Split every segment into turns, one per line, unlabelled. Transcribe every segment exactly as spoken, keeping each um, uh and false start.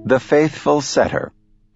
The Faithful Setter.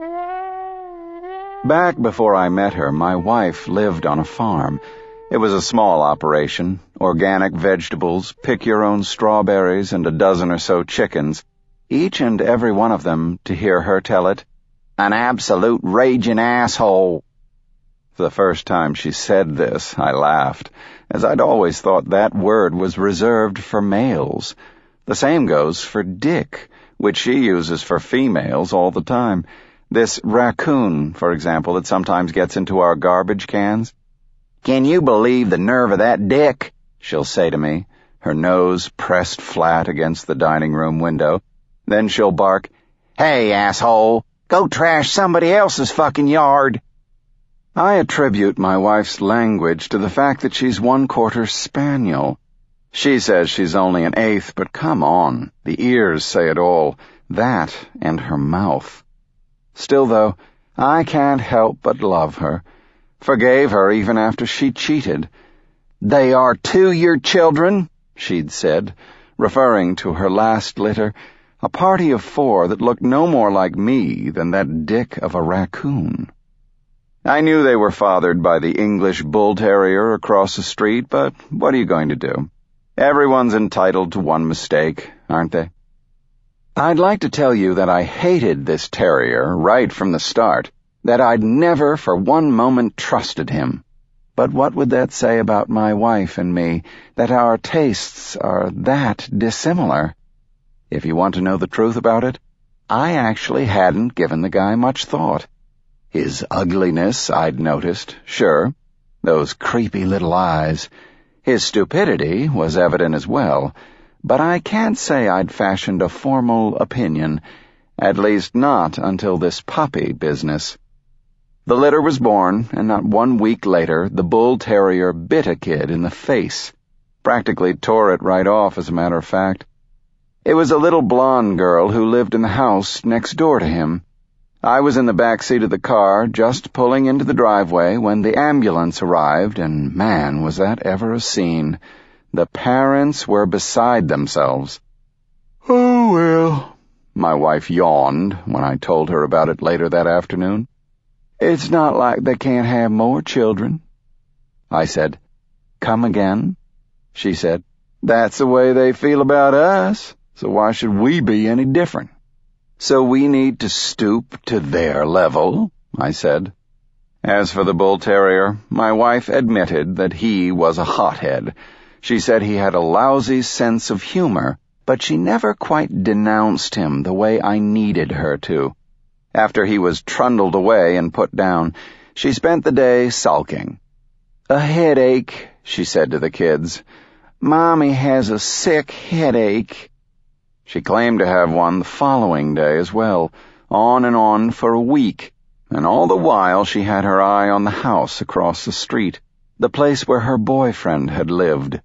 Back before I met her, my wife lived on a farm. It was a small operation, organic vegetables, pick-your-own strawberries, and a dozen or so chickens, each and every one of them, to hear her tell it, an absolute raging asshole. For the first time she said this, I laughed, as I'd always thought that word was reserved for males. The same goes for dick, which she uses for females all the time. This raccoon, for example, that sometimes gets into our garbage cans. "Can you believe the nerve of that dick?" she'll say to me, her nose pressed flat against the dining room window. Then she'll bark, "Hey, asshole, go trash somebody else's fucking yard." I attribute my wife's language to the fact that she's one-quarter spaniel. She says she's only an eighth, but come on, the ears say it all, that and her mouth. Still, though, I can't help but love her. Forgave her even after she cheated. "They are two your children," she'd said, referring to her last litter, a party of four that looked no more like me than that dick of a raccoon. I knew they were fathered by the English bull terrier across the street, but what are you going to do? Everyone's entitled to one mistake, aren't they? I'd like to tell you that I hated this terrier right from the start, that I'd never for one moment trusted him. But what would that say about my wife and me, that our tastes are that dissimilar? If you want to know the truth about it, I actually hadn't given the guy much thought. His ugliness I'd noticed, sure, those creepy little eyes. His stupidity was evident as well, but I can't say I'd fashioned a formal opinion, at least not until this puppy business. The litter was born, and not one week later, the bull terrier bit a kid in the face. Practically tore it right off, as a matter of fact. It was a little blonde girl who lived in the house next door to him. I was in the back seat of the car, just pulling into the driveway, when the ambulance arrived, and man, was that ever a scene. The parents were beside themselves. "Oh, well," my wife yawned when I told her about it later that afternoon. "It's not like they can't have more children." I said, "Come again?" She said, "That's the way they feel about us, so why should we be any different?" "So we need to stoop to their level," I said. As for the bull terrier, my wife admitted that he was a hothead. She said he had a lousy sense of humor, but she never quite denounced him the way I needed her to. After he was trundled away and put down, she spent the day sulking. "A headache," she said to the kids. "Mommy has a sick headache." She claimed to have one the following day as well, on and on for a week, and all the while she had her eye on the house across the street, the place where her boyfriend had lived.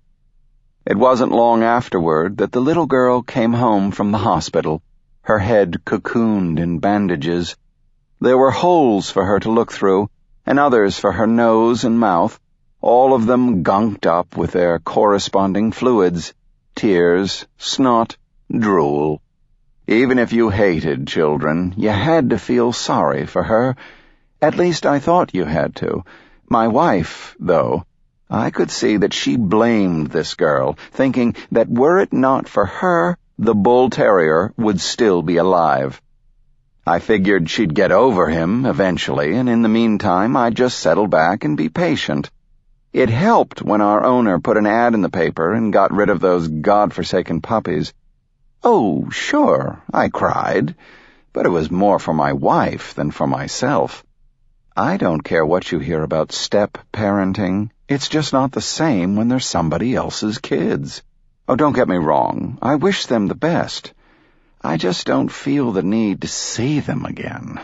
It wasn't long afterward that the little girl came home from the hospital, her head cocooned in bandages. There were holes for her to look through, and others for her nose and mouth, all of them gunked up with their corresponding fluids, tears, snot, drool. Even if you hated children, you had to feel sorry for her. At least I thought you had to. My wife, though, I could see that she blamed this girl, thinking that were it not for her, the bull terrier would still be alive. I figured she'd get over him eventually, and in the meantime I'd just settle back and be patient. It helped when our owner put an ad in the paper and got rid of those godforsaken puppies. "Oh, sure," I cried, but it was more for my wife than for myself. I don't care what you hear about step-parenting. It's just not the same when they're somebody else's kids. Oh, don't get me wrong. I wish them the best. I just don't feel the need to see them again.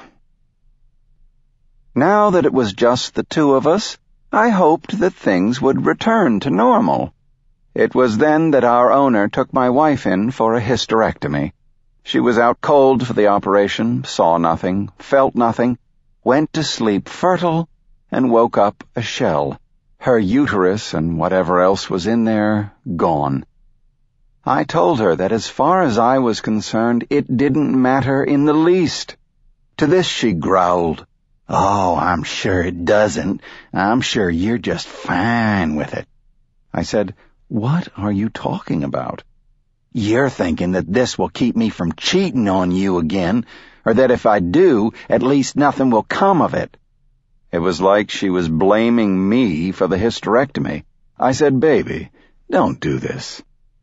Now that it was just the two of us, I hoped that things would return to normal. It was then that our owner took my wife in for a hysterectomy. She was out cold for the operation, saw nothing, felt nothing, went to sleep fertile, and woke up a shell. Her uterus and whatever else was in there, gone. I told her that as far as I was concerned, it didn't matter in the least. To this she growled, "Oh, I'm sure it doesn't. I'm sure you're just fine with it." I said, "What are you talking about?" "You're thinking that this will keep me from cheating on you again, or that if I do, at least nothing will come of it." It was like she was blaming me for the hysterectomy. I said, "Baby, don't do this."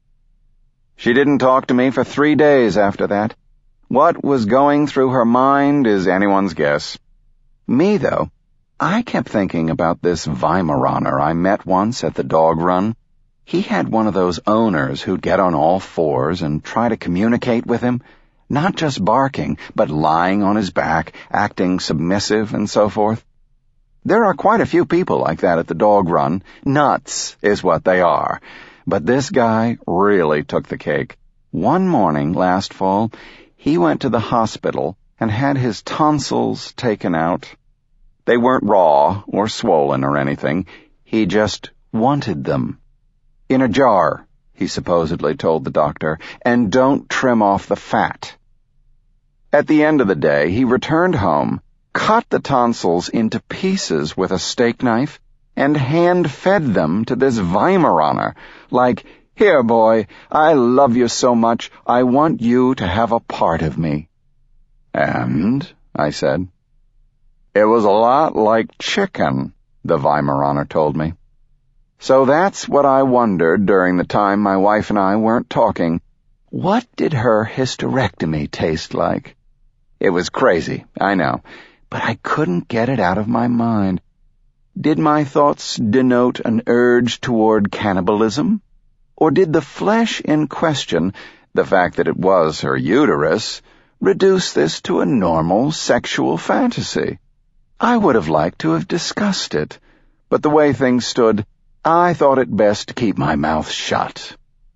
She didn't talk to me for three days after that. What was going through her mind is anyone's guess. Me, though, I kept thinking about this Weimaraner I met once at the dog run. He had one of those owners who'd get on all fours and try to communicate with him, not just barking, but lying on his back, acting submissive and so forth. There are quite a few people like that at the dog run. Nuts is what they are. But this guy really took the cake. One morning last fall, he went to the hospital and had his tonsils taken out. They weren't raw or swollen or anything. He just wanted them. "In a jar," he supposedly told the doctor, "and don't trim off the fat." At the end of the day, he returned home, cut the tonsils into pieces with a steak knife, and hand-fed them to this Weimaraner, like, "Here, boy, I love you so much, I want you to have a part of me." "And?" I said. "It was a lot like chicken," the Weimaraner told me. So that's what I wondered during the time my wife and I weren't talking. What did her hysterectomy taste like? It was crazy, I know, but I couldn't get it out of my mind. Did my thoughts denote an urge toward cannibalism? Or did the flesh in question, the fact that it was her uterus, reduce this to a normal sexual fantasy? I would have liked to have discussed it, but the way things stood, I thought it best to keep my mouth shut.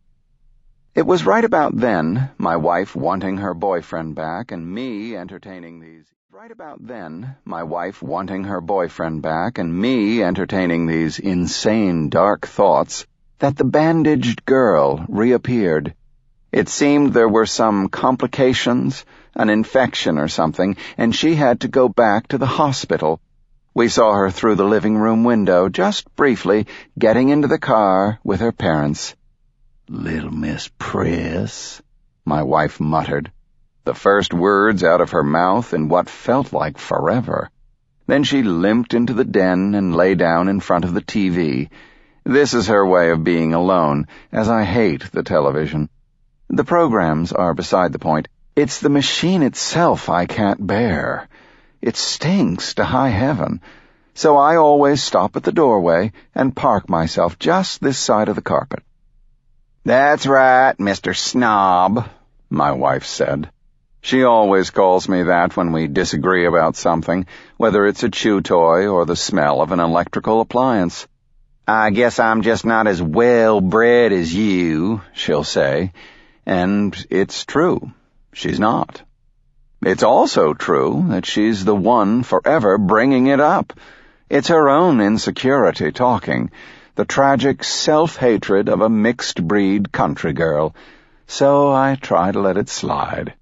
It was right about then, my wife wanting her boyfriend back and me entertaining these... Right about then, my wife wanting her boyfriend back and me entertaining these insane dark thoughts, that the bandaged girl reappeared. It seemed there were some complications, an infection or something, and she had to go back to the hospital. We saw her through the living room window, just briefly, getting into the car with her parents. "Little Miss Priss," my wife muttered, the first words out of her mouth in what felt like forever. Then she limped into the den and lay down in front of the T V. This is her way of being alone, as I hate the television. The programs are beside the point. It's the machine itself I can't bear. It stinks to high heaven. So I always stop at the doorway and park myself just this side of the carpet. "That's right, Mister Snob," my wife said. She always calls me that when we disagree about something, whether it's a chew toy or the smell of an electrical appliance. "I guess I'm just not as well-bred as you," she'll say. And it's true. She's not. It's also true that she's the one forever bringing it up. It's her own insecurity talking, the tragic self-hatred of a mixed-breed country girl. So I try to let it slide.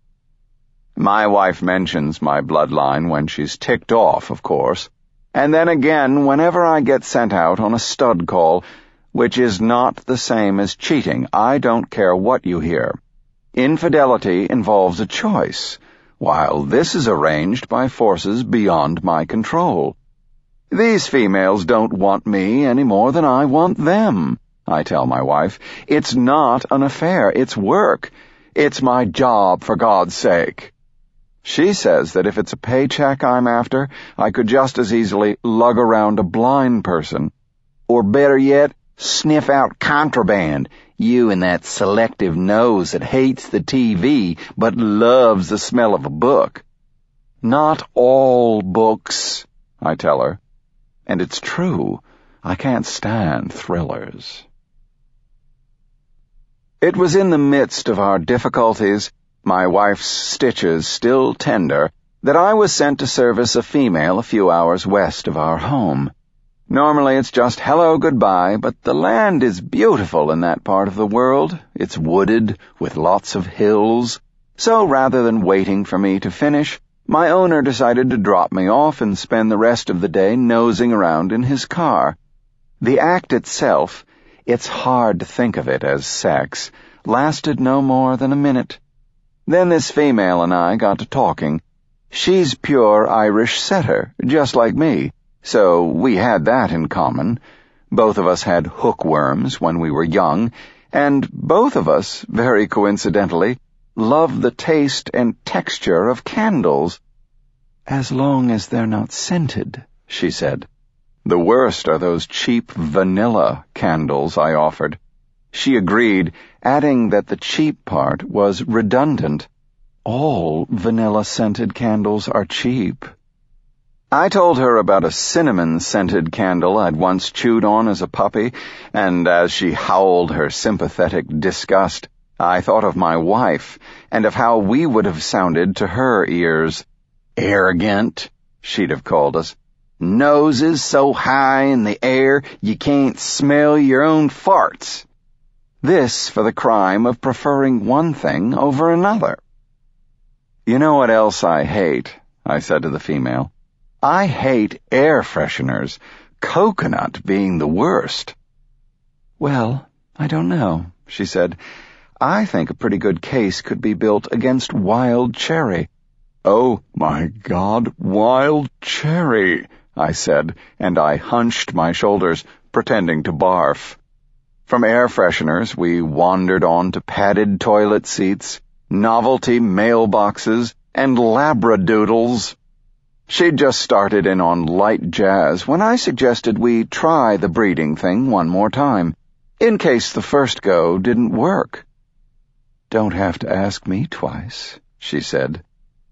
My wife mentions my bloodline when she's ticked off, of course, and then again whenever I get sent out on a stud call, which is not the same as cheating. I don't care what you hear. Infidelity involves a choice, while this is arranged by forces beyond my control. These females don't want me any more than I want them, I tell my wife. It's not an affair, it's work. It's my job, for God's sake. She says that if it's a paycheck I'm after, I could just as easily lug around a blind person. Or better yet, sniff out contraband. You and that selective nose that hates the T V but loves the smell of a book. Not all books, I tell her. And it's true. I can't stand thrillers. It was in the midst of our difficulties, my wife's stitches still tender, that I was sent to service a female a few hours west of our home. Normally it's just hello goodbye, but the land is beautiful in that part of the world. It's wooded with lots of hills. So rather than waiting for me to finish, my owner decided to drop me off and spend the rest of the day nosing around in his car. The act itself, it's hard to think of it as sex, lasted no more than a minute. Then this female and I got to talking. She's pure Irish setter, just like me, so we had that in common. Both of us had hookworms when we were young, and both of us, very coincidentally, love the taste and texture of candles. As long as they're not scented, she said. The worst are those cheap vanilla candles, I offered. She agreed, adding that the cheap part was redundant. All vanilla-scented candles are cheap. I told her about a cinnamon-scented candle I'd once chewed on as a puppy, and as she howled her sympathetic disgust, I thought of my wife, and of how we would have sounded to her ears. Arrogant, she'd have called us. Noses so high in the air you can't smell your own farts. This for the crime of preferring one thing over another. You know what else I hate? I said to the female. I hate air fresheners, coconut being the worst. Well, I don't know, she said. I think a pretty good case could be built against wild cherry. Oh, my God, wild cherry, I said, and I hunched my shoulders, pretending to barf. From air fresheners, we wandered on to padded toilet seats, novelty mailboxes, and labradoodles. She'd just started in on light jazz when I suggested we try the breeding thing one more time, in case the first go didn't work. Don't have to ask me twice, she said.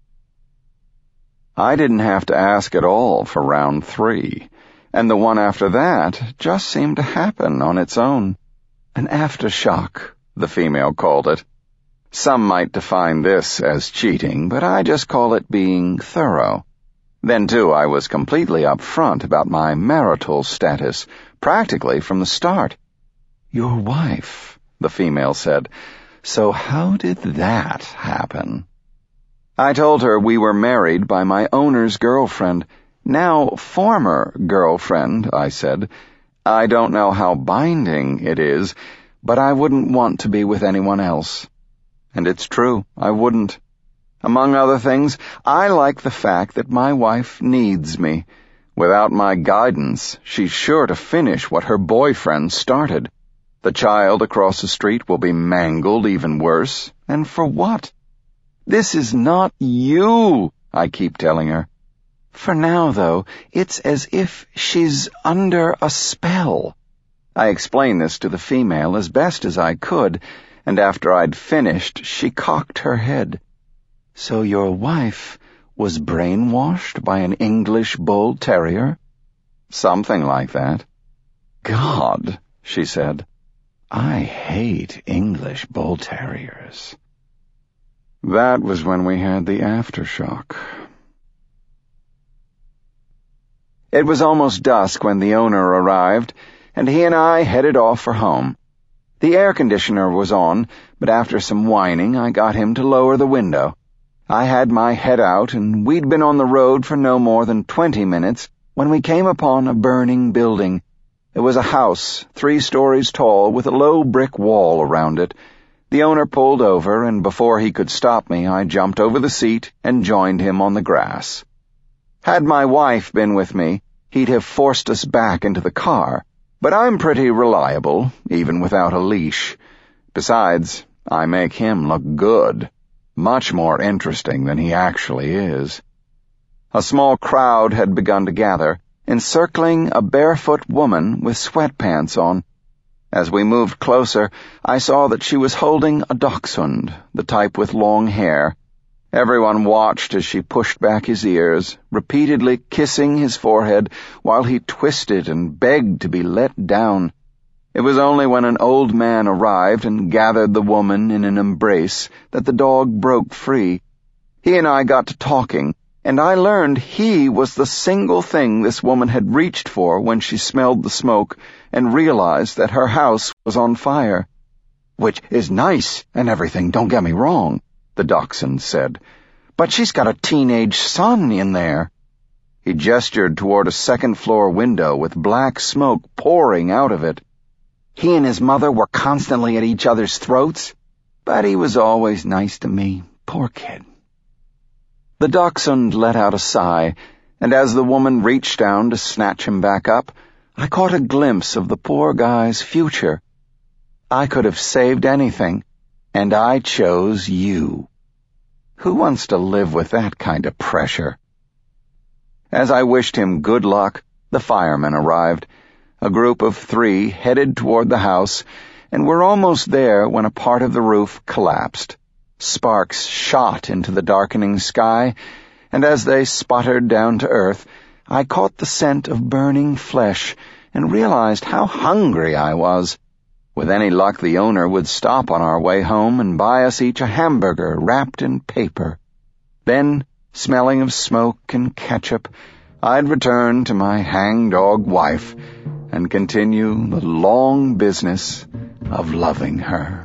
I didn't have to ask at all for round three, and the one after that just seemed to happen on its own. An aftershock, the female called it. Some might define this as cheating, but I just call it being thorough. Then, too, I was completely upfront about my marital status, practically from the start. Your wife, the female said. So how did that happen? I told her we were married by my owner's girlfriend. Now, former girlfriend, I said. I don't know how binding it is, but I wouldn't want to be with anyone else. And it's true, I wouldn't. Among other things, I like the fact that my wife needs me. Without my guidance, she's sure to finish what her boyfriend started. The child across the street will be mangled even worse. And for what? This is not you, I keep telling her. For now, though, it's as if she's under a spell. I explained this to the female as best as I could, and after I'd finished, she cocked her head. So your wife was brainwashed by an English bull terrier? Something like that. God, she said, I hate English bull terriers. That was when we had the aftershock. It was almost dusk when the owner arrived, and he and I headed off for home. The air conditioner was on, but after some whining, I got him to lower the window. I had my head out, and we'd been on the road for no more than twenty minutes when we came upon a burning building. It was a house, three stories tall, with a low brick wall around it. The owner pulled over, and before he could stop me, I jumped over the seat and joined him on the grass. Had my wife been with me, he'd have forced us back into the car, but I'm pretty reliable, even without a leash. Besides, I make him look good. Much more interesting than he actually is. A small crowd had begun to gather, encircling a barefoot woman with sweatpants on. As we moved closer, I saw that she was holding a dachshund, the type with long hair. Everyone watched as she pushed back his ears, repeatedly kissing his forehead while he twisted and begged to be let down. It was only when an old man arrived and gathered the woman in an embrace that the dog broke free. He and I got to talking, and I learned he was the single thing this woman had reached for when she smelled the smoke and realized that her house was on fire. "Which is nice and everything, don't get me wrong," the dachshund said, "but she's got a teenage son in there." He gestured toward a second-floor window with black smoke pouring out of it. "He and his mother were constantly at each other's throats, but he was always nice to me. Poor kid." The dachshund let out a sigh, and as the woman reached down to snatch him back up, I caught a glimpse of the poor guy's future. I could have saved anything, and I chose you. Who wants to live with that kind of pressure? As I wished him good luck, the firemen arrived. A group of three headed toward the house, and were almost there when a part of the roof collapsed. Sparks shot into the darkening sky, and as they sputtered down to earth, I caught the scent of burning flesh and realized how hungry I was. With any luck, the owner would stop on our way home and buy us each a hamburger wrapped in paper. Then, smelling of smoke and ketchup, I'd return to my hangdog wife and continue the long business of loving her.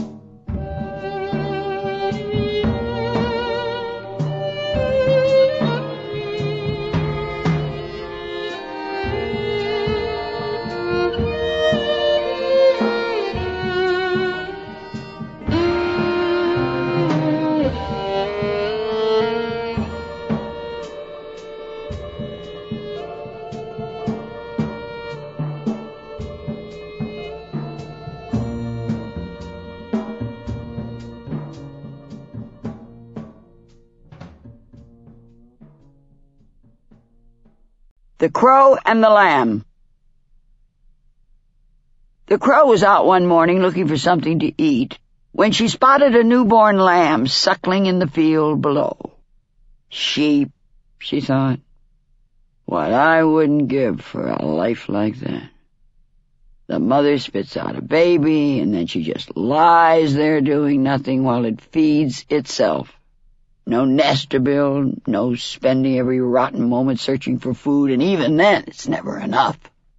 The Crow and the Lamb. The crow was out one morning looking for something to eat when she spotted a newborn lamb suckling in the field below. Sheep, she thought. What I wouldn't give for a life like that. The mother spits out a baby, and then she just lies there doing nothing while it feeds itself. No nest to build, no spending every rotten moment searching for food, and even then it's never enough.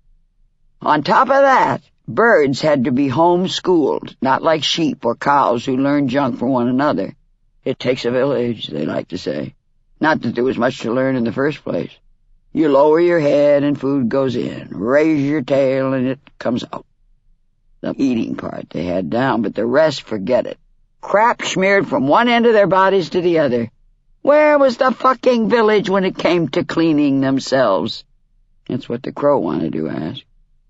On top of that, birds had to be home-schooled, not like sheep or cows who learn junk from one another. It takes a village, they like to say. Not that there was much to learn in the first place. You lower your head and food goes in, raise your tail and it comes out. The eating part they had down, but the rest, forget it. Crap smeared from one end of their bodies to the other. Where was the fucking village when it came to cleaning themselves? That's what the crow wanted to ask.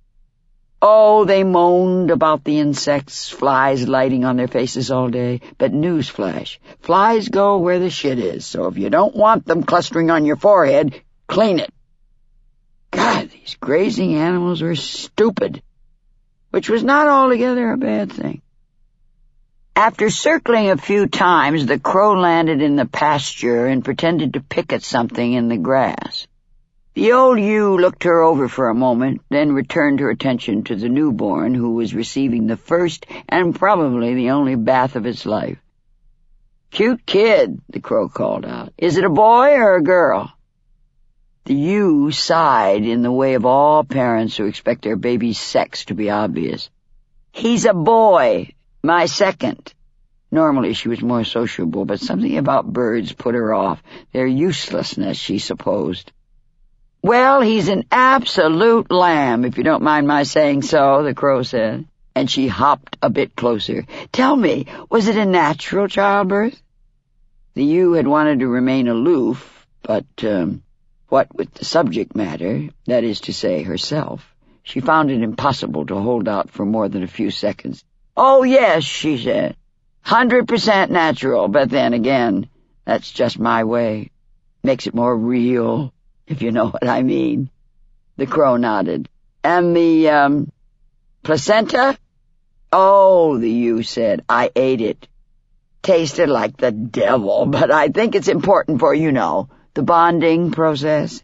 Oh, they moaned about the insects, flies lighting on their faces all day. But newsflash, flies go where the shit is, so if you don't want them clustering on your forehead, clean it. God, these grazing animals were stupid, which was not altogether a bad thing. After circling a few times, the crow landed in the pasture and pretended to pick at something in the grass. The old ewe looked her over for a moment, then returned her attention to the newborn who was receiving the first and probably the only bath of its life. "Cute kid," the crow called out. "Is it a boy or a girl?" The ewe sighed in the way of all parents who expect their baby's sex to be obvious. "He's a boy. My second." Normally she was more sociable, but something about birds put her off, their uselessness, she supposed. "Well, he's an absolute lamb, if you don't mind my saying so," the crow said, and she hopped a bit closer. "Tell me, was it a natural childbirth?" The ewe had wanted to remain aloof, but, um, what with the subject matter, that is to say, herself, she found it impossible to hold out for more than a few seconds. "Oh, yes," she said. Hundred percent natural, but then again, that's just my way. Makes it more real, if you know what I mean." The crow nodded. "And the, um, placenta?" "Oh," the ewe said, "I ate it. Tasted like the devil, but I think it's important for, you know, the bonding process."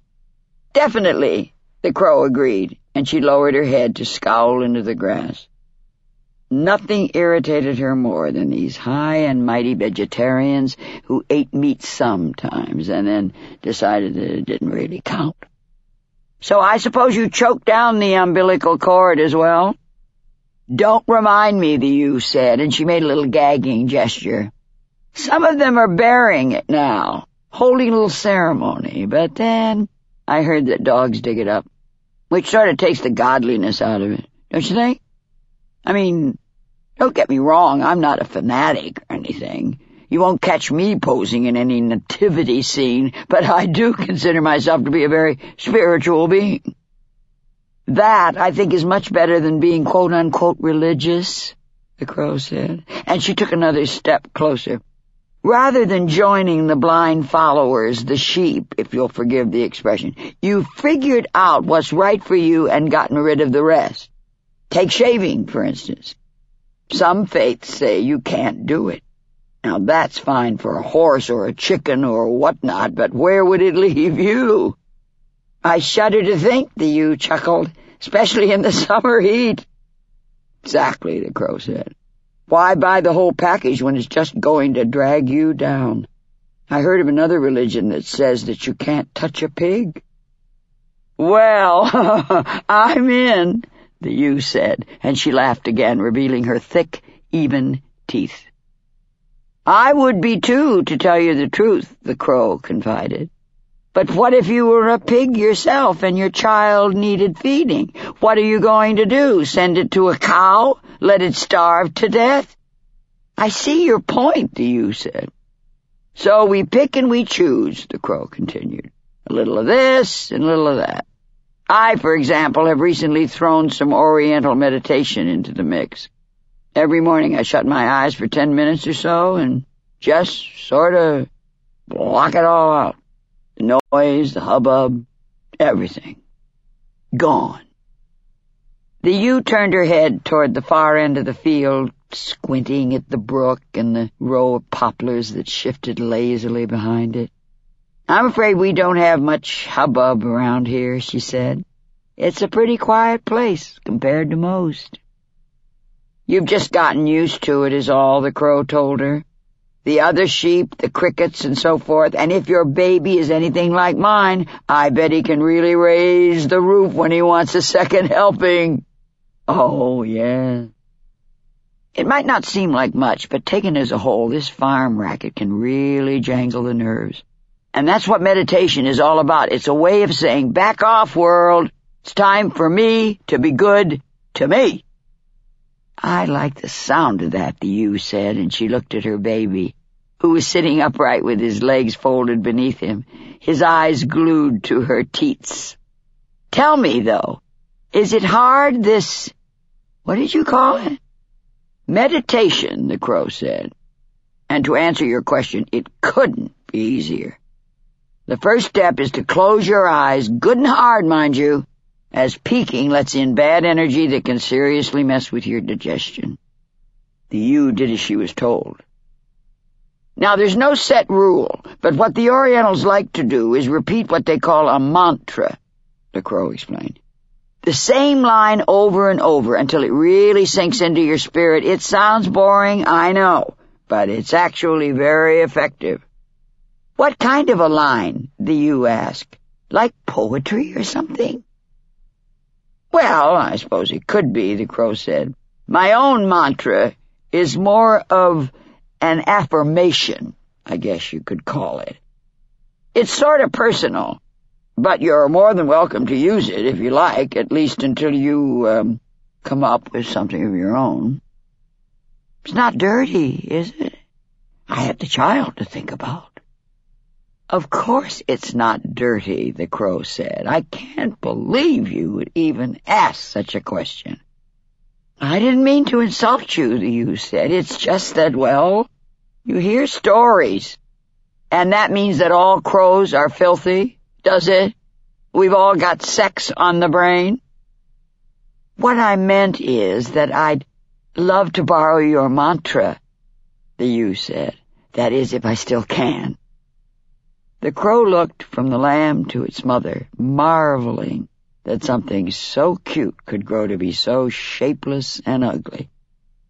"Definitely," the crow agreed, and she lowered her head to scowl into the grass. Nothing irritated her more than these high and mighty vegetarians who ate meat sometimes and then decided that it didn't really count. "So I suppose you choked down the umbilical cord as well?" "Don't remind me," the ewe said, and she made a little gagging gesture. "Some of them are burying it now, holding a little ceremony, but then I heard that dogs dig it up, which sort of takes the godliness out of it, don't you think? I mean, don't get me wrong, I'm not a fanatic or anything. You won't catch me posing in any nativity scene, but I do consider myself to be a very spiritual being. That, I think, is much better than being quote-unquote religious," the crow said, and she took another step closer. "Rather than joining the blind followers, the sheep, if you'll forgive the expression, you've figured out what's right for you and gotten rid of the rest. Take shaving, for instance. Some faiths say you can't do it. Now that's fine for a horse or a chicken or whatnot, but where would it leave you?" "I shudder to think," the ewe chuckled, "especially in the summer heat." "Exactly," the crow said. "Why buy the whole package when it's just going to drag you down? I heard of another religion that says that you can't touch a pig." "Well, I'm in," the ewe said, and she laughed again, revealing her thick, even teeth. "I would be too, to tell you the truth," the crow confided. "But what if you were a pig yourself and your child needed feeding? What are you going to do, send it to a cow, let it starve to death?" "I see your point," the ewe said. "So we pick and we choose," the crow continued. "A little of this and a little of that. I, for example, have recently thrown some Oriental meditation into the mix. Every morning I shut my eyes for ten minutes or so and just sort of block it all out. The noise, the hubbub, everything. Gone." The ewe turned her head toward the far end of the field, squinting at the brook and the row of poplars that shifted lazily behind it. "I'm afraid we don't have much hubbub around here," she said. "It's a pretty quiet place compared to most." "You've just gotten used to it is all," the crow told her. "The other sheep, the crickets, and so forth, and if your baby is anything like mine, I bet he can really raise the roof when he wants a second helping." "Oh, yeah." It might not seem like much, but taken as a whole, this farm racket can really jangle the nerves. And that's what meditation is all about. It's a way of saying, back off, world. It's time for me to be good to me. "I like the sound of that," the ewe said, and she looked at her baby, who was sitting upright with his legs folded beneath him, his eyes glued to her teats. "Tell me, though, is it hard, this, what did you call it?" "Meditation," the crow said. "And to answer your question, it couldn't be easier. The first step is to close your eyes, good and hard, mind you, as peeking lets in bad energy that can seriously mess with your digestion." The ewe did as she was told. "Now, there's no set rule, but what the Orientals like to do is repeat what they call a mantra," the crow explained. "The same line over and over until it really sinks into your spirit. It sounds boring, I know, but it's actually very effective." "What kind of a line?" the ewe asked. "Like poetry or something?" "Well, I suppose it could be," the crow said. "My own mantra is more of an affirmation, I guess you could call it. It's sort of personal, but you're more than welcome to use it if you like, at least until you um, come up with something of your own. It's not dirty, is it? I have the child to think about." "Of course it's not dirty," the crow said. "I can't believe you would even ask such a question." "I didn't mean to insult you," the ewe said. "It's just that, well, you hear stories. And that means that all crows are filthy, does it? We've all got sex on the brain." "What I meant is that I'd love to borrow your mantra," the ewe said. "That is, if I still can." The crow looked from the lamb to its mother, marveling that something so cute could grow to be so shapeless and ugly.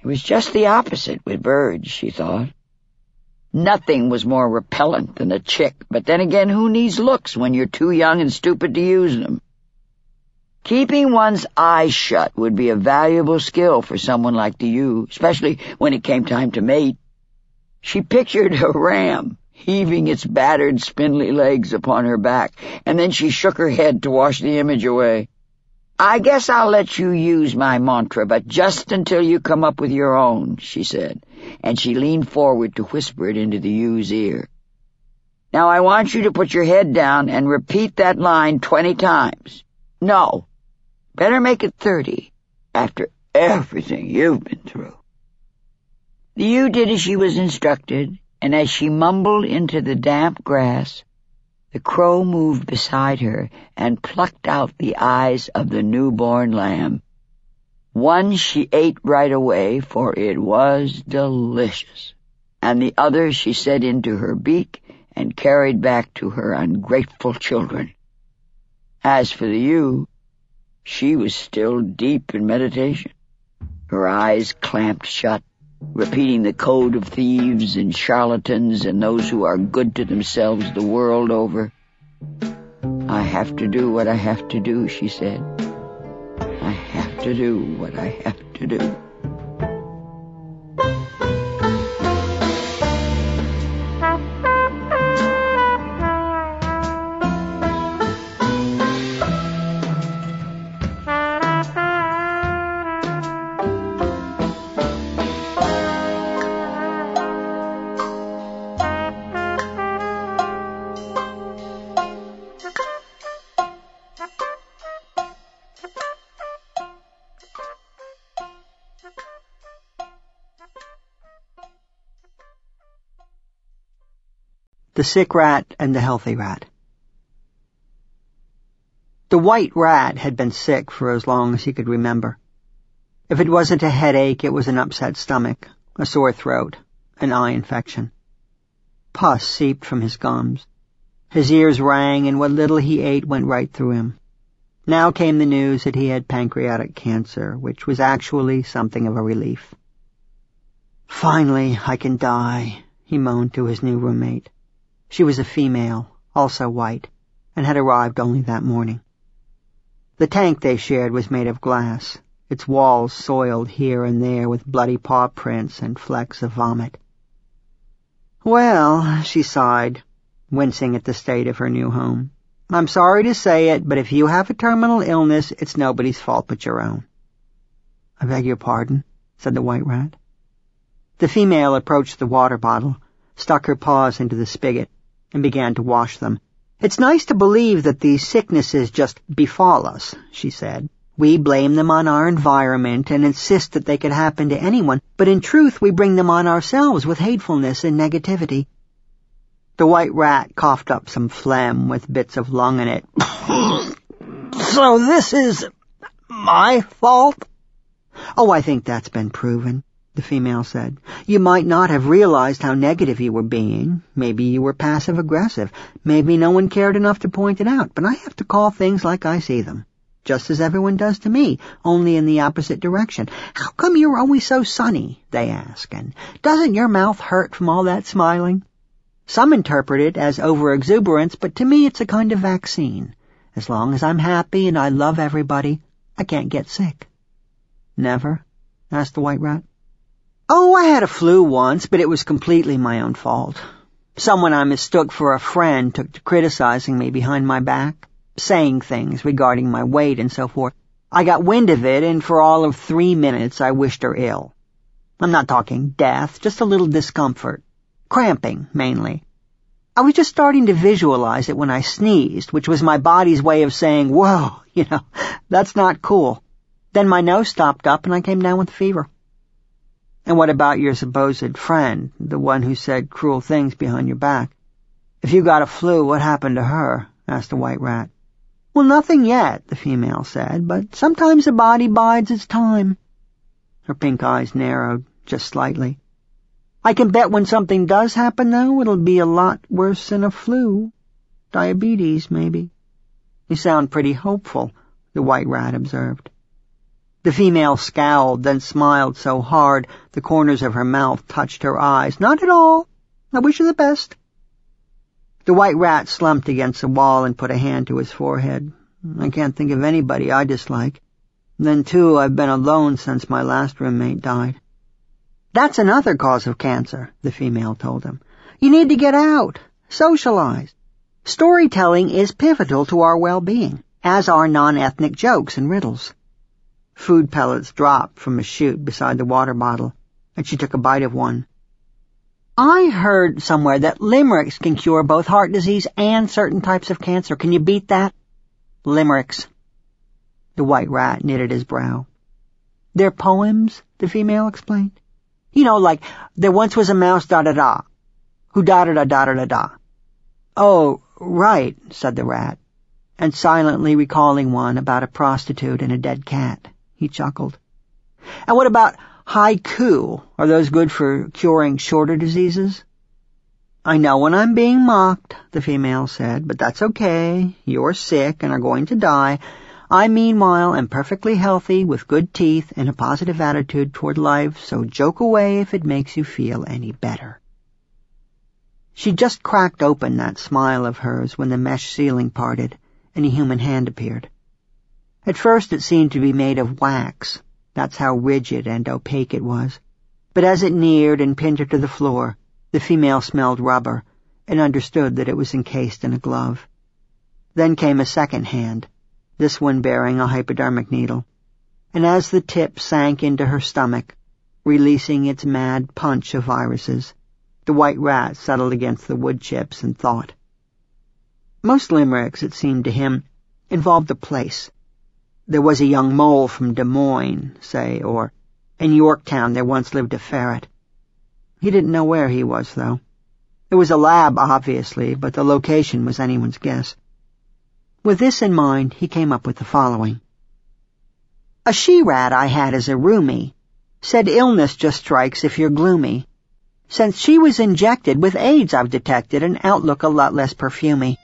It was just the opposite with birds, she thought. Nothing was more repellent than a chick, but then again, who needs looks when you're too young and stupid to use them? Keeping one's eyes shut would be a valuable skill for someone like you, especially when it came time to mate. She pictured a ram heaving its battered, spindly legs upon her back, and then she shook her head to wash the image away. "I guess I'll let you use my mantra, but just until you come up with your own," she said, and she leaned forward to whisper it into the ew's ear. "Now I want you to put your head down and repeat that line twenty times. No, better make it thirty, after everything you've been through." The ewe did as she was instructed, and as she mumbled into the damp grass, the crow moved beside her and plucked out the eyes of the newborn lamb. One she ate right away, for it was delicious, and the other she set into her beak and carried back to her ungrateful children. As for the ewe, she was still deep in meditation, her eyes clamped shut, repeating the code of thieves and charlatans and those who are good to themselves the world over. "I have to do what I have to do," she said. "I have to do what I have to do."
The Sick Rat and the Healthy Rat. The white rat had been sick for as long as he could remember. If it wasn't a headache, it was an upset stomach, a sore throat, an eye infection. Pus seeped from his gums. His ears rang, and what little he ate went right through him. Now came the news that he had pancreatic cancer, which was actually something of a relief. "Finally, I can die," he moaned to his new roommate. She was a female, also white, and had arrived only that morning. The tank they shared was made of glass, its walls soiled here and there with bloody paw prints and flecks of vomit. "Well," she sighed, wincing at the state of her new home, "I'm sorry to say it, but if you have a terminal illness, it's nobody's fault but your own." "I beg your pardon," said the white rat. The female approached the water bottle, stuck her paws into the spigot, and began to wash them. "It's nice to believe that these sicknesses just befall us," she said. "We blame them on our environment and insist that they could happen to anyone, but in truth we bring them on ourselves with hatefulness and negativity." The white rat coughed up some phlegm with bits of lung in it. "So this is my fault?" "Oh, I think that's been proven," the female said. "You might not have realized how negative you were being. Maybe you were passive-aggressive. Maybe no one cared enough to point it out. But I have to call things like I see them, just as everyone does to me, only in the opposite direction. 'How come you're always so sunny?' they ask. 'And doesn't your mouth hurt from all that smiling?' Some interpret it as over-exuberance, but to me it's a kind of vaccine. As long as I'm happy and I love everybody, I can't get sick." "Never?" asked the white rat. "Oh, I had a flu once, but it was completely my own fault. Someone I mistook for a friend took to criticizing me behind my back, saying things regarding my weight and so forth. I got wind of it, and for all of three minutes I wished her ill. I'm not talking death, just a little discomfort. Cramping, mainly. I was just starting to visualize it when I sneezed, which was my body's way of saying, 'Whoa, you know, that's not cool.' Then my nose stopped up and I came down with fever." "And what about your supposed friend, the one who said cruel things behind your back? If you got a flu, what happened to her?" asked the white rat. "Well, nothing yet," the female said, "but sometimes the body bides its time." Her pink eyes narrowed, just slightly. "I can bet when something does happen, though, it'll be a lot worse than a flu. Diabetes, maybe." "You sound pretty hopeful," the white rat observed. The female scowled, then smiled so hard the corners of her mouth touched her eyes. Not at all. I wish you the best. The white rat slumped against the wall and put a hand to his forehead. I can't think of anybody I dislike. Then, too, I've been alone since my last roommate died. That's another cause of cancer, the female told him. You need to get out, socialize. Storytelling is pivotal to our well-being, as are non-ethnic jokes and riddles. Food pellets dropped from a chute beside the water bottle, and she took a bite of one. I heard somewhere that limericks can cure both heart disease and certain types of cancer. Can you beat that? Limericks. The white rat knitted his brow. They're poems, the female explained. You know, like, there once was a mouse da-da-da, who da-da-da-da-da-da. Oh, right, said the rat, and silently recalling one about a prostitute and a dead cat. He chuckled. And what about haiku? Are those good for curing shorter diseases? I know when I'm being mocked, the female said, but that's okay. You're sick and are going to die. I, meanwhile, am perfectly healthy with good teeth and a positive attitude toward life, so joke away if it makes you feel any better. She just cracked open that smile of hers when the mesh ceiling parted and a human hand appeared. At first it seemed to be made of wax. That's how rigid and opaque it was. But as it neared and pinned her to the floor, the female smelled rubber and understood that it was encased in a glove. Then came a second hand, this one bearing a hypodermic needle, and as the tip sank into her stomach, releasing its mad punch of viruses, the white rat settled against the wood chips and thought. Most limericks, it seemed to him, involved a place. There was a young mole from Des Moines, say, or in Yorktown there once lived a ferret. He didn't know where he was, though. There was a lab, obviously, but the location was anyone's guess. With this in mind, he came up with the following. A she-rat I had as a roomie said illness just strikes if you're gloomy. Since she was injected with AIDS, I've detected an outlook a lot less perfumey.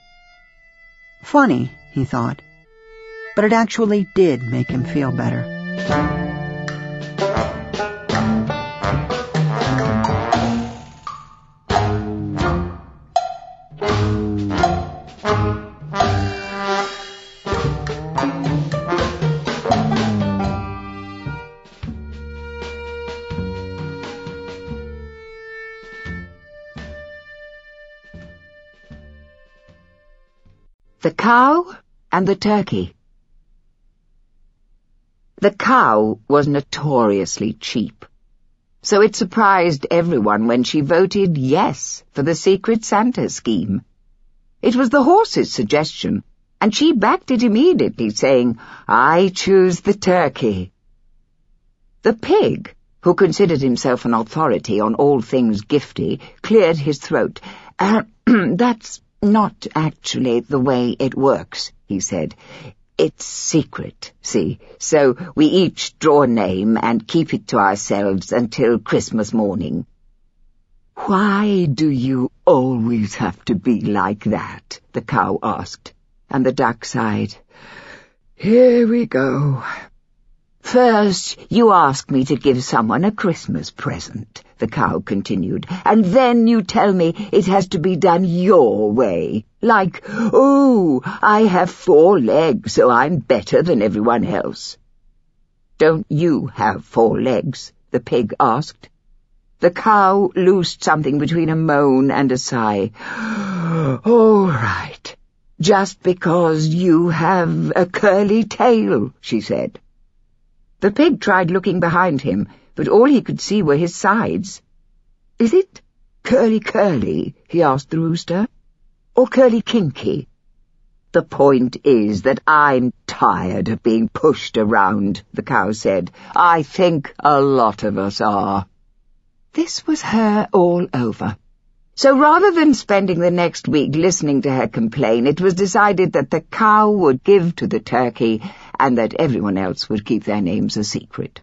Funny, he thought, but it actually did make him feel better.
The Cow and the Turkey. The cow was notoriously cheap, so it surprised everyone when she voted yes for the Secret Santa scheme. It was the horse's suggestion, and she backed it immediately, saying, I choose the turkey. The pig, who considered himself an authority on all things gifty, cleared his throat. Uh, that's not actually the way it works, he said. It's secret, see, so we each draw a name and keep it to ourselves until Christmas morning. Why do you always have to be like that? The cow asked, and the duck sighed. Here we go. First, you ask me to give someone a Christmas present, the cow continued, and then you tell me it has to be done your way. Like, oh, I have four legs, so I'm better than everyone else. Don't you have four legs? The pig asked. The cow loosed something between a moan and a sigh. All right, just because you have a curly tail, she said. The pig tried looking behind him, but all he could see were his sides. Is it curly-curly, he asked the rooster, or curly-kinky? The point is that I'm tired of being pushed around, the cow said. I think a lot of us are. This was her all over. So rather than spending the next week listening to her complain, it was decided that the cow would give to the turkey and that everyone else would keep their names a secret.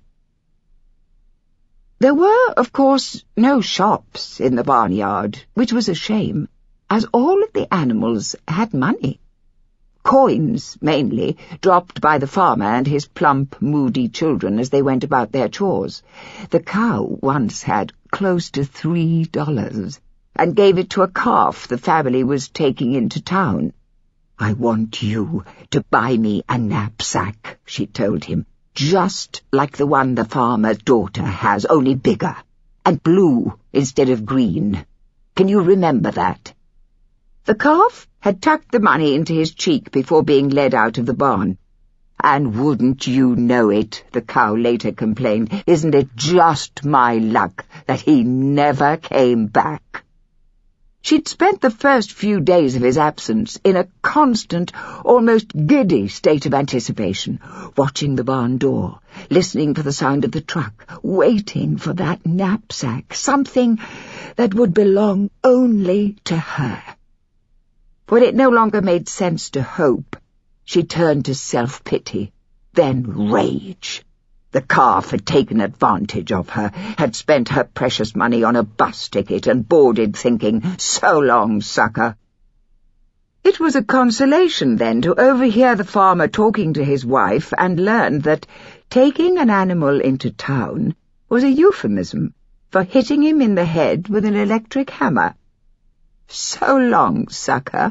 There were, of course, no shops in the barnyard, which was a shame, as all of the animals had money.
coins, mainly, dropped by the farmer and his plump, moody children as they went about their chores. The cow once had close to three dollars, and gave it to a calf the family was taking into town. "I want you to buy me a knapsack," she told him, "just like the one the farmer's daughter has, only bigger, and blue instead of green. Can you remember that?" The calf had tucked the money into his cheek before being led out of the barn. "And wouldn't you know it," the cow later complained, "isn't it just my luck that he never came back?" She'd spent the first few days of his absence in a constant, almost giddy state of anticipation, watching the barn door, listening for the sound of the truck, waiting for that knapsack, something that would belong only to her. When it no longer made sense to hope, she turned to self-pity, then rage. The calf had taken advantage of her, had spent her precious money on a bus ticket and boarded thinking, "So long, sucker." It was a consolation, then, to overhear the farmer talking to his wife and learn that taking an animal into town was a euphemism for hitting him in the head with an electric hammer. "So long, sucker."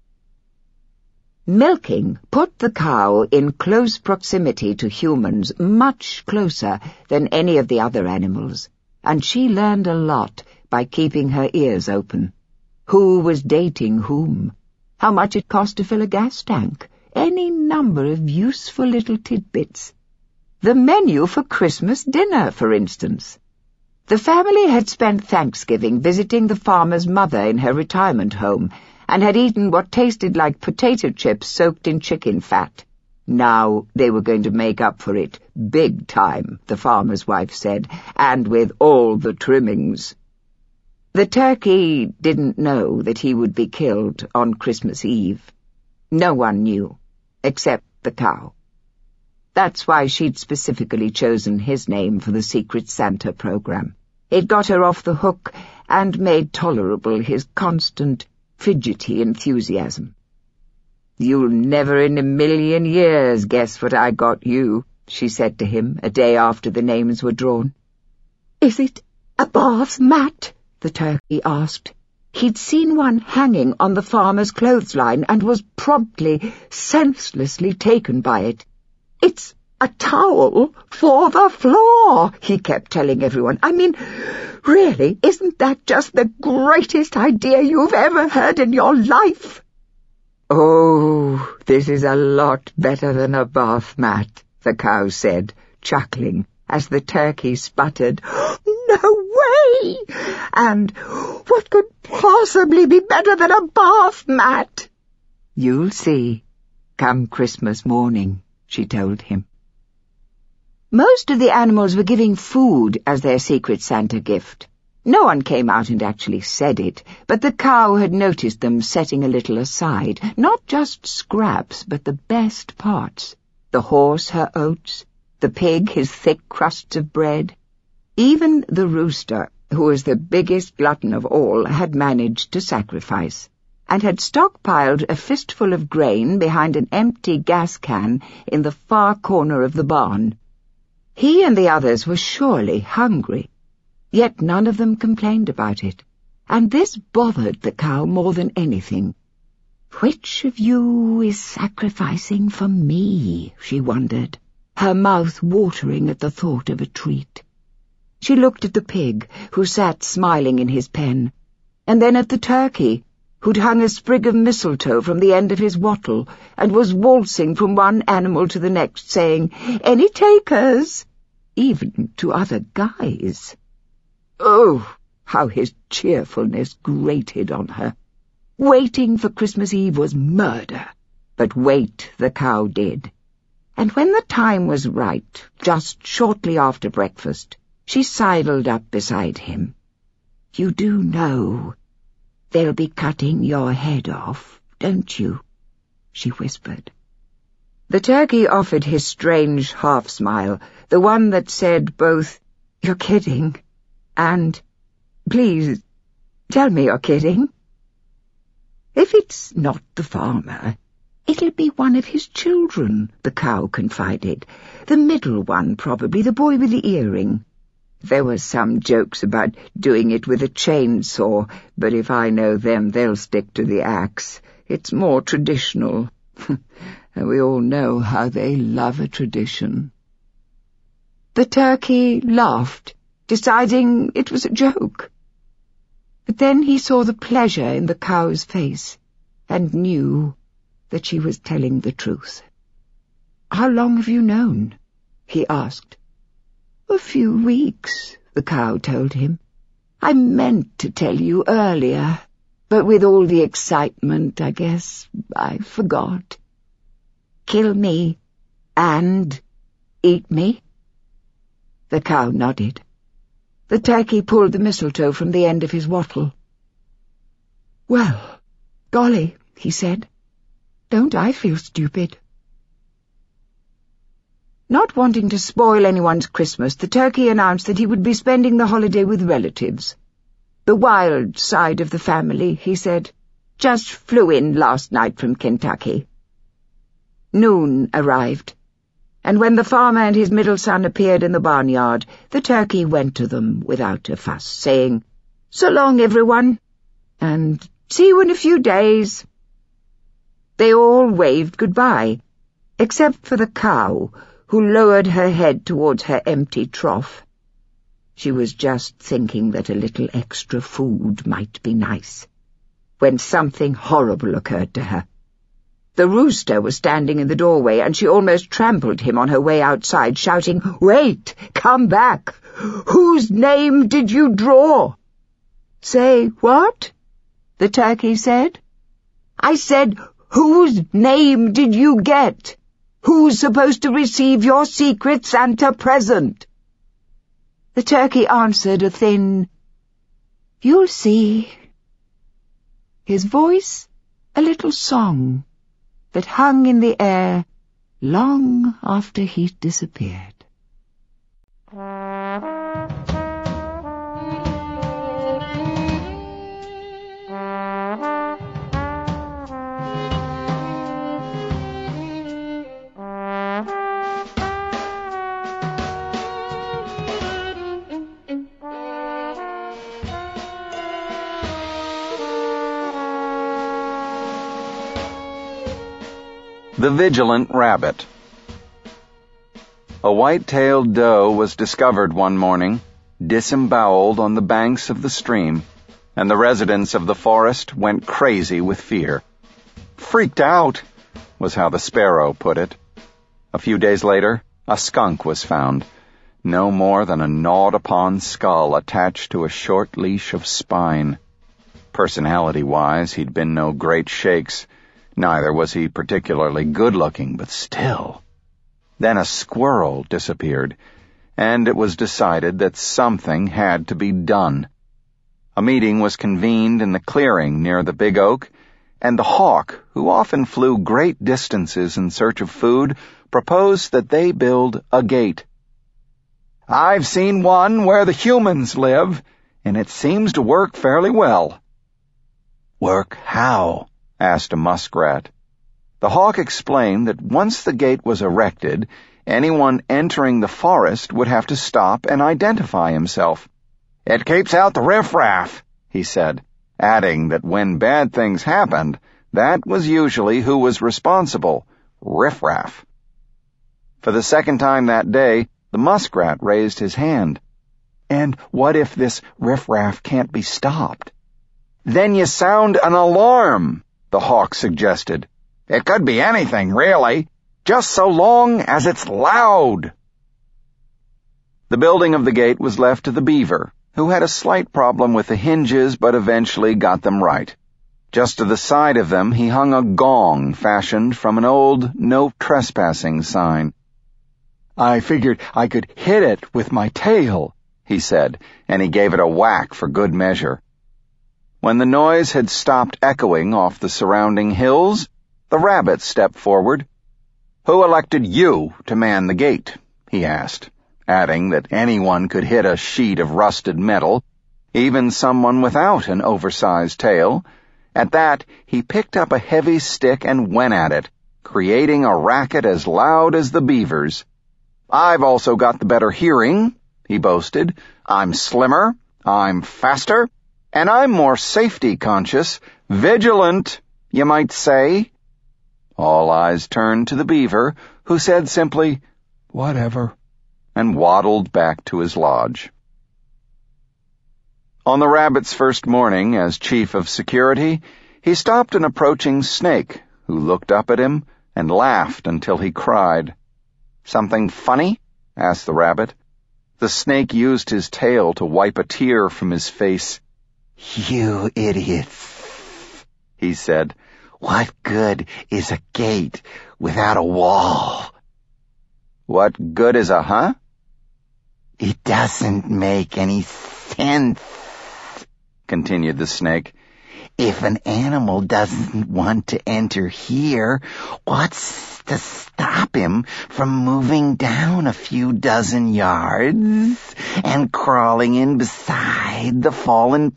Milking put the cow in close proximity to humans, much closer than any of the other animals, and she learned a lot by keeping her ears open. Who was dating whom? How much it cost to fill a gas tank? Any number of useful little tidbits. The menu for Christmas dinner, for instance. The family had spent Thanksgiving visiting the farmer's mother in her retirement home, and had eaten what tasted like potato chips soaked in chicken fat. Now they were going to make up for it, big time, the farmer's wife said, and with all the trimmings. The turkey didn't know that he would be killed on Christmas Eve. No one knew, except the cow. That's why she'd specifically chosen his name for the Secret Santa program. It got her off the hook and made tolerable his constant, fidgety enthusiasm. "You'll never in a million years guess what I got you," she said to him a day after the names were drawn. "Is it a bath mat?" the turkey asked. He'd seen one hanging on the farmer's clothesline and was promptly, senselessly taken by it. "It's a towel for the floor," he kept telling everyone. "I mean, really, isn't that just the greatest idea you've ever heard in your life?" "Oh, this is a lot better than a bath mat," the cow said, chuckling, as the turkey sputtered, "No way! And what could possibly be better than a bath mat?" "You'll see, come Christmas morning," she told him. Most of the animals were giving food as their Secret Santa gift. No one came out and actually said it, but the cow had noticed them setting a little aside, not just scraps, but the best parts. The horse her oats, the pig his thick crusts of bread. Even the rooster, who was the biggest glutton of all, had managed to sacrifice, and had stockpiled a fistful of grain behind an empty gas can in the far corner of the barn. He and the others were surely hungry, yet none of them complained about it, and this bothered the cow more than anything. "Which of you is sacrificing for me?" she wondered, her mouth watering at the thought of a treat. She looked at the pig, who sat smiling in his pen, and then at the turkey, who'd hung a sprig of mistletoe from the end of his wattle and was waltzing from one animal to the next, saying, "Any takers?" even to other guys. Oh, how his cheerfulness grated on her. Waiting for Christmas Eve was murder, but wait the cow did. And when the time was right, just shortly after breakfast, she sidled up beside him. "You do know they'll be cutting your head off, don't you?" she whispered. The turkey offered his strange half-smile, the one that said both, "You're kidding," and, "Please, tell me you're kidding." "If it's not the farmer, "It'll be one of his children," the cow confided. "The middle one, probably, the boy with the earring." There were some jokes about doing it with a chainsaw, but if I know them, they'll stick to the axe. It's more traditional. And we all know how they love a tradition. The turkey laughed, deciding it was a joke. But then he saw the pleasure in the cow's face, and knew that she was telling the truth. "How long have you known?" he asked. "A few weeks," the cow told him. "I meant to tell you earlier, but with all the excitement, I guess, I forgot." "Kill me and eat me?" The cow nodded. The turkey pulled the mistletoe from the end of his wattle. "Well, golly," he said, "don't I feel stupid?" Not wanting to spoil anyone's Christmas, the turkey announced that he would be spending the holiday with relatives. "The wild side of the family," he said, "just flew in last night from Kentucky." Noon arrived, and when the farmer and his middle son appeared in the barnyard, the turkey went to them without a fuss, saying, "So long, everyone, and see you in a few days." They all waved goodbye, except for the cow, who lowered her head towards her empty trough. She was just thinking that a little extra food might be nice, when something horrible occurred to her. The rooster was standing in the doorway, and she almost trampled him on her way outside, shouting, "Wait! Come back! Whose name did you draw?" "Say what?" the turkey said. "I said, whose name did you get? Who's supposed to receive your secret Santa present?" The turkey answered a thin, "You'll see." His voice, a little song that hung in the air long after he'd disappeared.
The Vigilant Rabbit. A white-tailed doe was discovered one morning, disemboweled on the banks of the stream, and the residents of the forest went crazy with fear. "Freaked out," was how the sparrow put it. A few days later, a skunk was found, no more than a gnawed-upon skull attached to a short leash of spine. Personality-wise, he'd been no great shakes. Neither was he particularly good-looking, but still. Then a squirrel disappeared, and it was decided that something had to be done. A meeting was convened in the clearing near the big oak, and the hawk, who often flew great distances in search of food, proposed that they build a gate. "I've seen one where the humans live, and it seems to work fairly well." "Work how?" asked a muskrat. The hawk explained that once the gate was erected, anyone entering the forest would have to stop and identify himself. "It keeps out the riffraff," he said, adding that when bad things happened, that was usually who was responsible, riffraff. For the second time that day, the muskrat raised his hand. "And what if this riffraff can't be stopped?" "Then you sound an alarm," the hawk suggested. "It could be anything, really, just so long as it's loud." The building of the gate was left to the beaver, who had a slight problem with the hinges but eventually got them right. Just to the side of them he hung a gong fashioned from an old no trespassing sign. "I figured I could hit it with my tail," he said, and he gave it a whack for good measure. When the noise had stopped echoing off the surrounding hills, the rabbit stepped forward. "Who elected you to man the gate?" he asked, adding that anyone could hit a sheet of rusted metal, even someone without an oversized tail. At that, he picked up a heavy stick and went at it, creating a racket as loud as the beavers. "I've also got the better hearing," he boasted. "I'm slimmer, I'm faster, and I'm more safety-conscious, vigilant, you might say." All eyes turned to the beaver, who said simply, "Whatever," and waddled back to his lodge. On the rabbit's first morning as chief of security, he stopped an approaching snake, who looked up at him and laughed until he cried. "Something funny?" asked the rabbit. The snake used his tail to wipe a tear from his face. "You idiots," he said. "What good is a gate without a wall?" "What good is a huh?" "It doesn't make any sense," continued the snake. "If an animal doesn't want to enter here, what's to stop him from moving down a few dozen yards and crawling in beside the fallen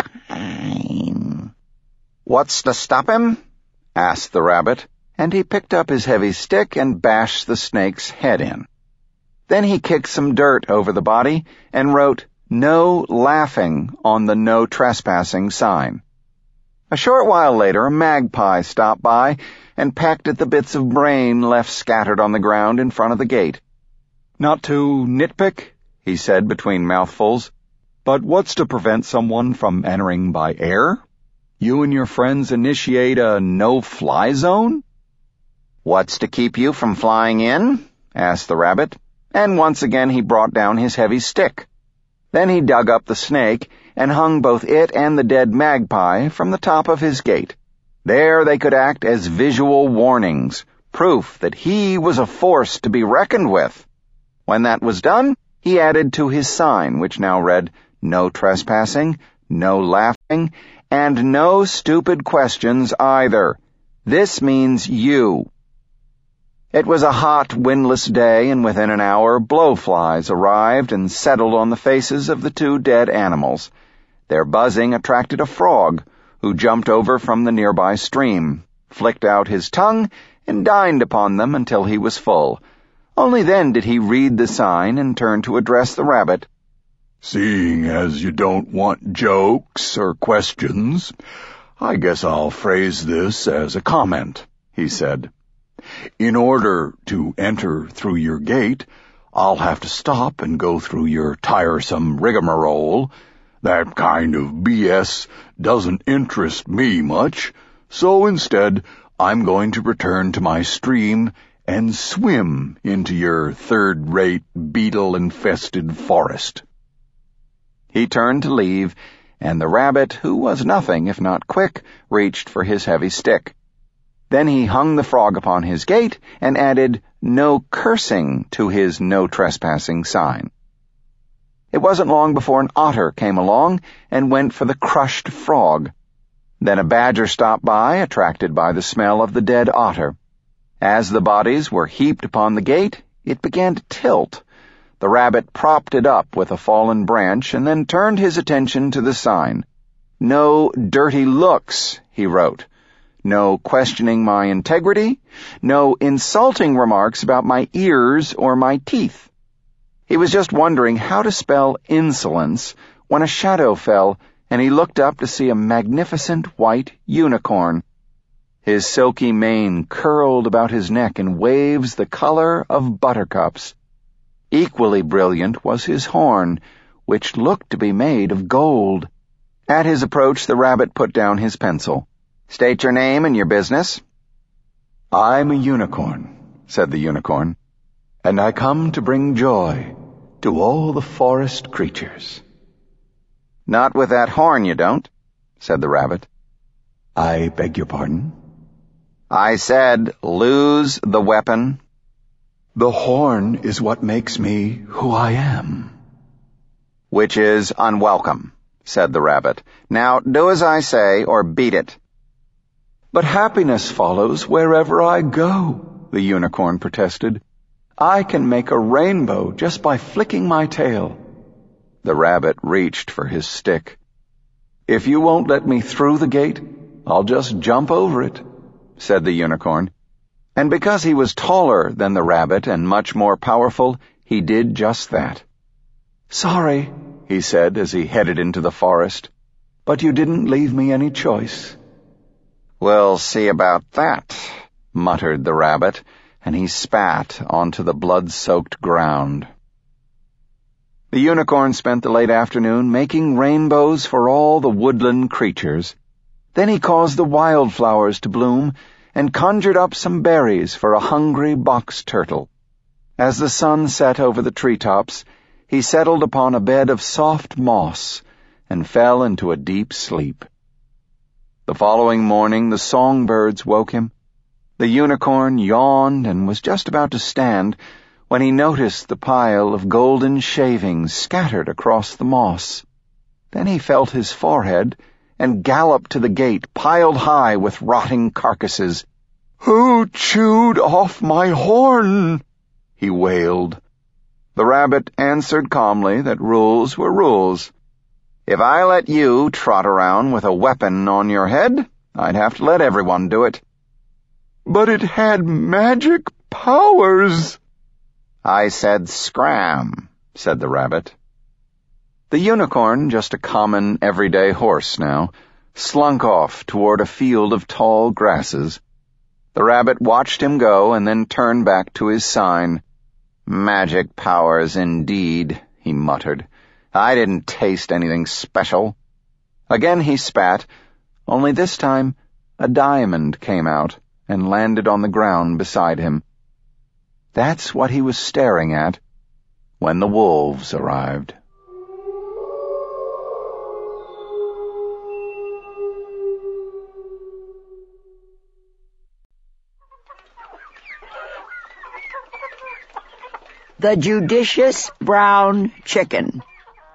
pine?" "What's to stop him?" asked the rabbit, and he picked up his heavy stick and bashed the snake's head in. Then he kicked some dirt over the body and wrote, "No laughing" on the no trespassing sign. A short while later, a magpie stopped by and pecked at the bits of brain left scattered on the ground in front of the gate. "Not to nitpick," he said between mouthfuls, "but what's to prevent someone from entering by air? You and your friends initiate a no-fly zone?" "What's to keep you from flying in?" asked the rabbit, and once again he brought down his heavy stick. Then he dug up the snake and hung both it and the dead magpie from the top of his gate. There they could act as visual warnings, proof that he was a force to be reckoned with. When that was done, he added to his sign, which now read, "No trespassing, no laughing, and no stupid questions either. This means you." It was a hot, windless day, and within an hour, blowflies arrived and settled on the faces of the two dead animals. Their buzzing attracted a frog, who jumped over from the nearby stream, flicked out his tongue, and dined upon them until he was full. Only then did he read the sign and turn to address the rabbit.
"Seeing as you don't want jokes or questions, I guess I'll phrase this as a comment," he said. "In order to enter through your gate, I'll have to stop and go through your tiresome rigmarole. That kind of B S doesn't interest me much, so instead I'm going to return to my stream and swim into your third-rate beetle-infested forest."
He turned to leave, and the rabbit, who was nothing if not quick, reached for his heavy stick. Then he hung the frog upon his gate and added "no cursing" to his no trespassing sign. It wasn't long before an otter came along and went for the crushed frog. Then a badger stopped by, attracted by the smell of the dead otter. As the bodies were heaped upon the gate, it began to tilt. The rabbit propped it up with a fallen branch and then turned his attention to the sign. "No dirty looks," he wrote. "No questioning my integrity, no insulting remarks about my ears or my teeth." He was just wondering how to spell insolence when a shadow fell, and he looked up to see a magnificent white unicorn. His silky mane curled about his neck in waves the color of buttercups. Equally brilliant was his horn, which looked to be made of gold. At his approach, the rabbit put down his pencil. "State your name and your business." "I'm a unicorn," said the unicorn, "and I come to bring joy to all the forest creatures." "Not with that horn, you don't," said the rabbit. "I beg your pardon?" "I said, lose the weapon." "The horn is what makes me who I am." "Which is unwelcome," said the rabbit. "Now do as I say, or beat it." "But happiness follows wherever I go," the unicorn protested. "I can make a rainbow just by flicking my tail." The rabbit reached for his stick. "If you won't let me through the gate, I'll just jump over it," said the unicorn. And because he was taller than the rabbit and much more powerful, he did just that. "Sorry," he said as he headed into the forest, "but you didn't leave me any choice." "We'll see about that," muttered the rabbit, and he spat onto the blood-soaked ground. The unicorn spent the late afternoon making rainbows for all the woodland creatures. Then he caused the wildflowers to bloom and conjured up some berries for a hungry box turtle. As the sun set over the treetops, he settled upon a bed of soft moss and fell into a deep sleep. The following morning the songbirds woke him. The unicorn yawned and was just about to stand when he noticed the pile of golden shavings scattered across the moss. Then he felt his forehead and galloped to the gate piled high with rotting carcasses. "Who chewed off my horn?" he wailed. The rabbit answered calmly that rules were rules. "If I let you trot around with a weapon on your head, I'd have to let everyone do it." "But it had magic powers." "I said scram," said the rabbit. The unicorn, just a common, everyday horse now, slunk off toward a field of tall grasses. The rabbit watched him go and then turned back to his sign. "Magic powers, indeed," he muttered. "I didn't taste anything special." Again he spat, only this time a diamond came out and landed on the ground beside him. That's what he was staring at when the wolves arrived.
The Judicious Brown Chicken.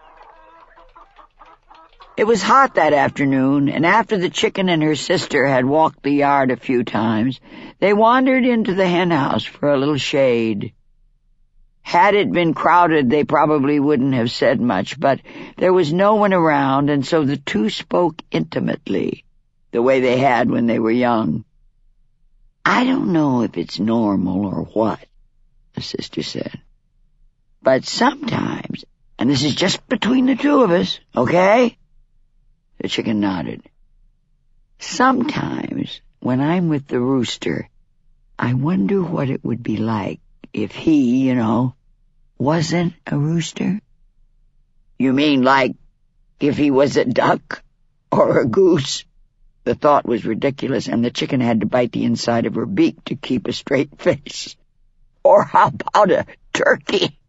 It was hot that afternoon, and after the chicken and her sister had walked the yard a few times, they wandered into the henhouse for a little shade. Had it been crowded, they probably wouldn't have said much, but there was no one around, and so the two spoke intimately, the way they had when they were young. "I don't know if it's normal or what," the sister said, "but sometimes, and this is just between the two of us, okay?" The chicken nodded. "Sometimes, when I'm with the rooster, I wonder what it would be like if he, you know, wasn't a rooster." "You mean like if he was a duck or a goose?" The thought was ridiculous, and the chicken had to bite the inside of her beak to keep a straight face. "Or how about a turkey?"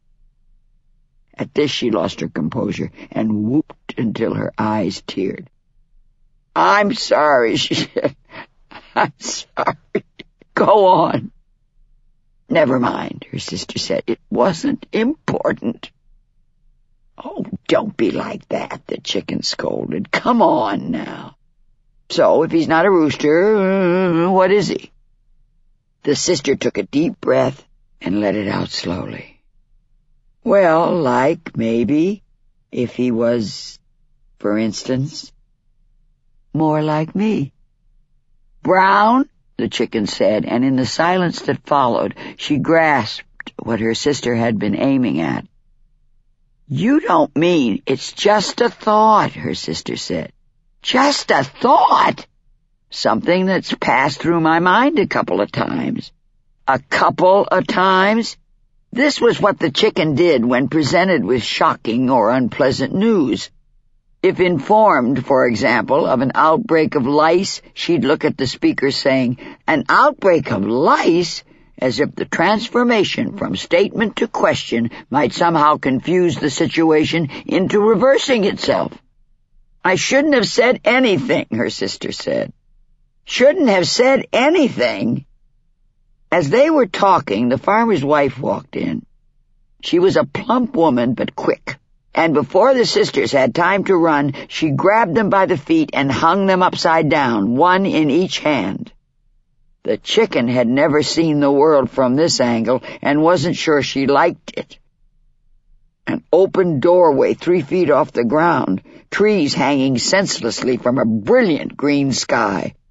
At this she lost her composure and whooped until her eyes teared. "I'm sorry," she said. "I'm sorry. Go on." "Never mind," her sister said. "It wasn't important." "Oh, don't be like that," the chicken scolded. "Come on now. So, if he's not a rooster, uh, what is he?" The sister took a deep breath and let it out slowly. "Well, like, maybe, if he was, for instance, more like me." "Brown?" the chicken said, and in the silence that followed, she grasped what her sister had been aiming at. "You don't mean it's just a thought," her sister said. "Just a thought?" "Something that's passed through my mind a couple of times." "A couple of times?" This was what the chicken did when presented with shocking or unpleasant news. If informed, for example, of an outbreak of lice, she'd look at the speaker saying, "An outbreak of lice?" as if the transformation from statement to question might somehow confuse the situation into reversing itself. "I shouldn't have said anything," her sister said. "Shouldn't have said anything?" As they were talking, the farmer's wife walked in. She was a plump woman, but quick, and before the sisters had time to run, she grabbed them by the feet and hung them upside down, one in each hand. The chicken had never seen the world from this angle and wasn't sure she liked it. An open doorway three feet off the ground, trees hanging senselessly from a brilliant green sky.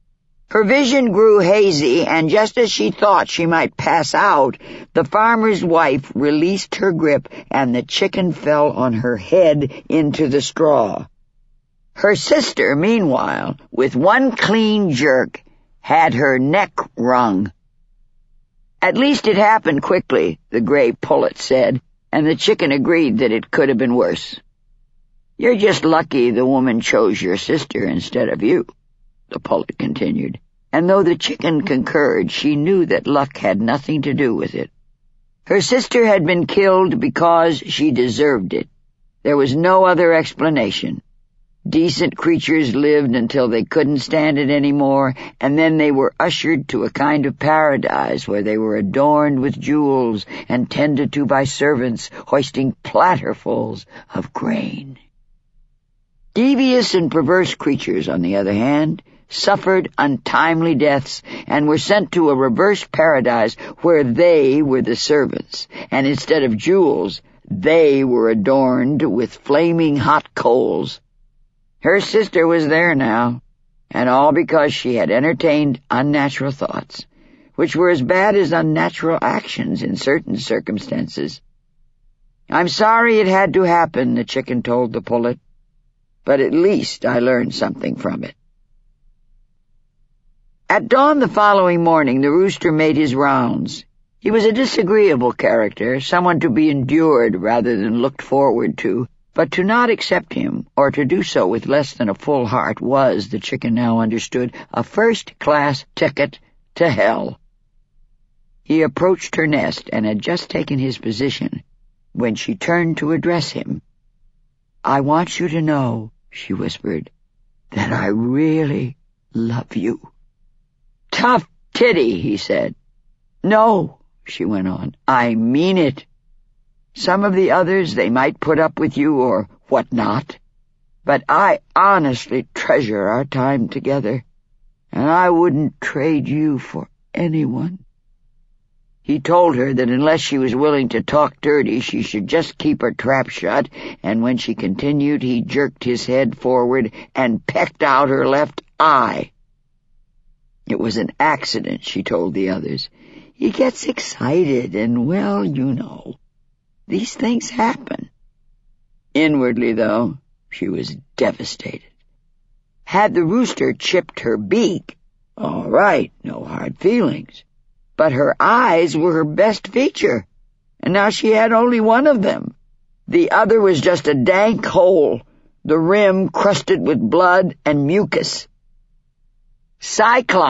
Her vision grew hazy, and just as she thought she might pass out, the farmer's wife released her grip, and the chicken fell on her head into the straw. Her sister, meanwhile, with one clean jerk, had her neck wrung. At least it happened quickly, the gray pullet said, and the chicken agreed that it could have been worse. You're just lucky the woman chose your sister instead of you, the pullet continued, and though the chicken concurred, she knew that luck had nothing to do with it. Her sister had been killed because she deserved it. There was no other explanation. Decent creatures lived until they couldn't stand it anymore, and then they were ushered to a kind of paradise where they were adorned with jewels and tended to by servants hoisting platterfuls of grain. Devious and perverse creatures, on the other hand, suffered untimely deaths and were sent to a reverse paradise where they were the servants, and instead of jewels, they were adorned with flaming hot coals. Her sister was there now, and all because she had entertained unnatural thoughts, which were as bad as unnatural actions in certain circumstances. I'm sorry it had to happen, the chicken told the pullet, but at least I learned something from it. At dawn the following morning, the rooster made his rounds. He was a disagreeable character, someone to be endured rather than looked forward to, but to not accept him, or to do so with less than a full heart, was, the chicken now understood, a first-class ticket to hell. He approached her nest and had just taken his position when she turned to address him. I want you to know, she whispered, that I really love you. Tough titty, he said. No, she went on, I mean it. Some of the others, they might put up with you or what not, but I honestly treasure our time together, and I wouldn't trade you for anyone. He told her that unless she was willing to talk dirty, she should just keep her trap shut, and when she continued, he jerked his head forward and pecked out her left eye. It was an accident, she told the others. He gets excited, and, well, you know, these things happen. Inwardly, though, she was devastated. Had the rooster chipped her beak, all right, no hard feelings. But her eyes were her best feature, and now she had only one of them. The other was just a dank hole, the rim crusted with blood and mucus. Cyclops